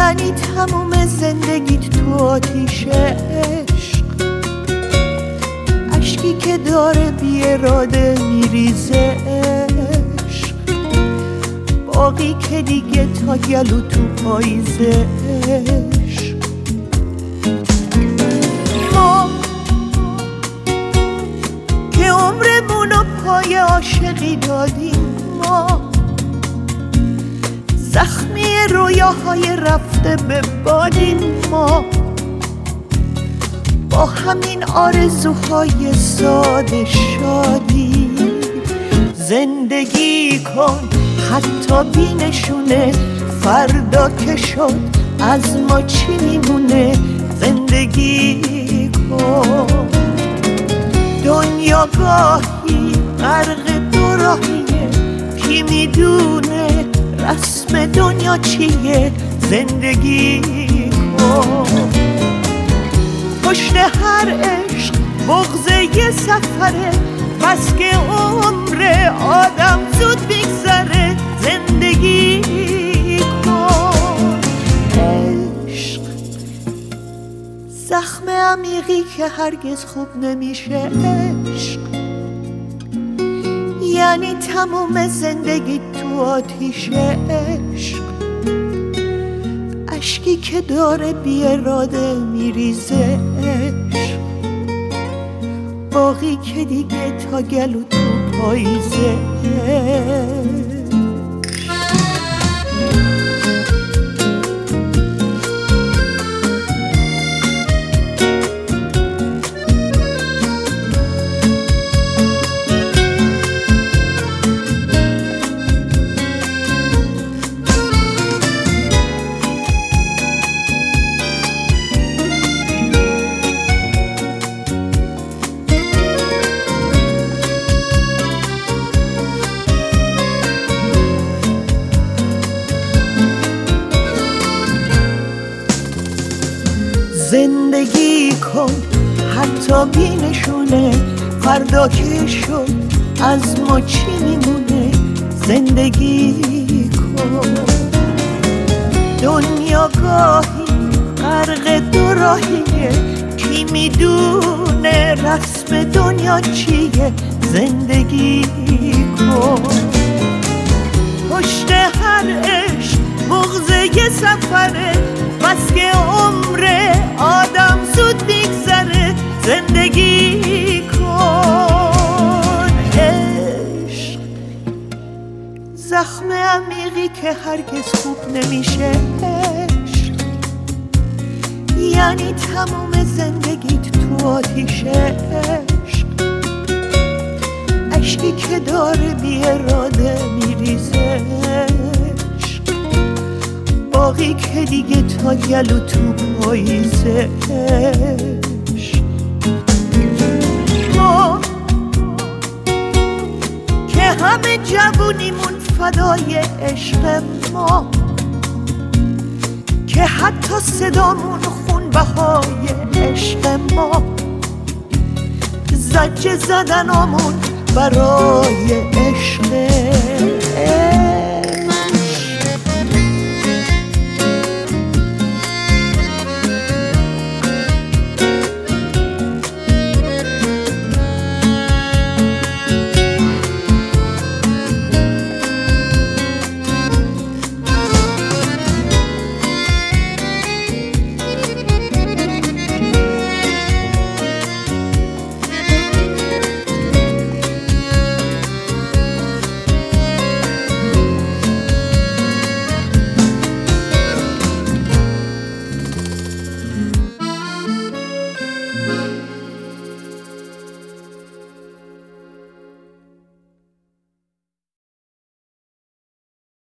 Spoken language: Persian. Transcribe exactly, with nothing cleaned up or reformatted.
یعنی تموم زندگیت تو آتیش عشق، اشکی که داره بی اراده میریزه عشق، باقی که دیگه تا گلو تو پاییزه عشق. ما که عمرمونو پای عاشقی دادیم، ما زخمی رویاهای رفته به بادیم، ما با همین آرزوهای ساده شادی. زندگی کن حتی بی نشونه، فردا که شد از ما چی میمونه. زندگی کن، دنیا گاهی غرق دو راهیه، کی میدونه رسم دنیا چیه. زندگی کن، پشت هر عشق بغض یه سفره، بس که عمر آدم زود میگذره. زندگی کن، عشق زخم عمیقی که هرگز خوب نمیشه عشق، یعنی تموم زندگی تو آتیش عشق، اشکی که داره بی اراده میریزه عشق، باقی که دیگه تا گلو تو پاییزه عشق. زندگی کن حتی بی نشونه، فردا که شد از ما چی میمونه. زندگی کن، دنیا گاهی غرق دو راهیه، کی میدونه رسم دنیا چیه. زندگی کن، پشت هر عشق بغض یه سفره، بس که عمر آدم زود میگذره. زندگی کن، عشق زخم عمیقی که هرگز خوب نمیشه عشق، یعنی تموم زندگیت تو آتیش عشق، اشکی که داره بی اراده میریزه عشق، باقی که دیگه تا گلو تو پاییزه عشق. ما که همه جوونیمون فدای عشق، ما که حتی صدامون خون بهای عشق، ما زجه زدنامون برای عشق.